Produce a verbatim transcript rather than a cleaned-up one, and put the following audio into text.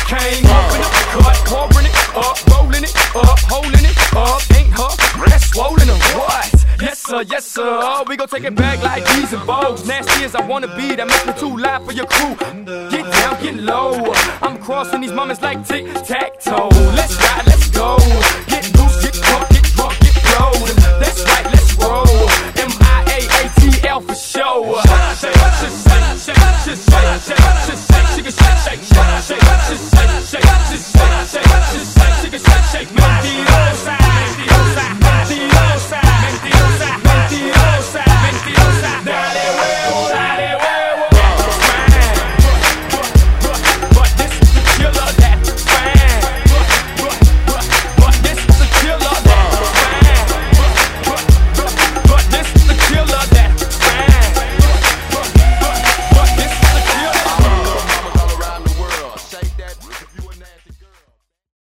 came up in the cut, pouring it up, rolling it up, holding it up. Ain't her, that's swollen or what? Yes sir, yes sir, we gon' take it back like these and Vogues. Nasty as I wanna be, that makes me too loud for your crew. Get down, get low, I'm crossing these moments like tic-tac-toe.